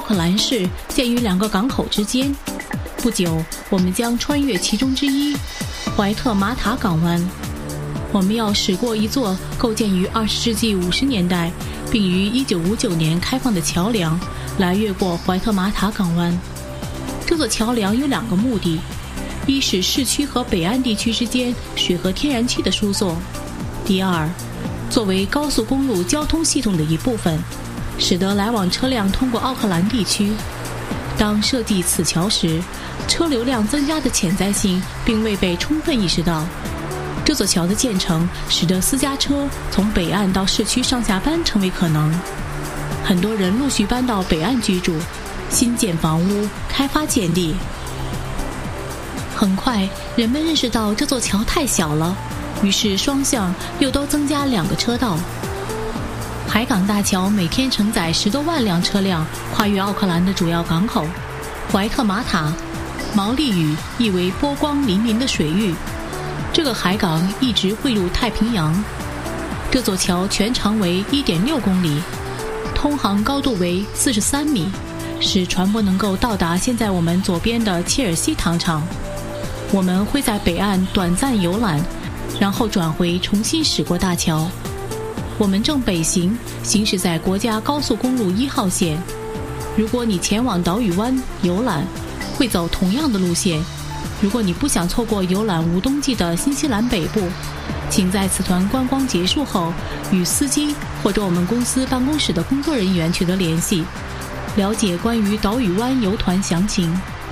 克兰市建于2个港口之间。不久，我们将穿越其中之一——怀特玛塔港湾。我们要驶过一座构建于20世纪50年代，并于1959年开放的桥梁，来越过怀特玛塔港湾。这座桥梁有2个目的：一是市区和北岸地区之间水和天然气的输送；第二，作为高速公路交通系统的一部分，使得来往车辆通过奥克兰地区。当设计此桥时，车流量增加的潜在性并未被充分意识到。这座桥的建成使得私家车从北岸到市区上下班成为可能，很多人陆续搬到北岸居住，新建房屋，开发建地。很快，人们认识到这座桥太小了，于是双向又都增加2个车道。海港大桥每天承载10多万辆车辆跨越奥克兰的主要港口怀特玛塔，毛利语意为波光粼粼的水域。这个海港一直汇入太平洋。这座桥全长为 1.6 公里，通航高度为43米，使船舶能够到达现在我们左边的切尔西糖厂。我们会在北岸短暂游览，然后转回重新驶过大桥。我们正北行，行驶在国家高速公路1号线。如果你前往岛屿湾游览，会走同样的路线。如果你不想错过游览无冬季的新西兰北部，请在此团观光结束后与司机或者我们公司办公室的工作人员取得联系，了解关于岛屿湾游团详情。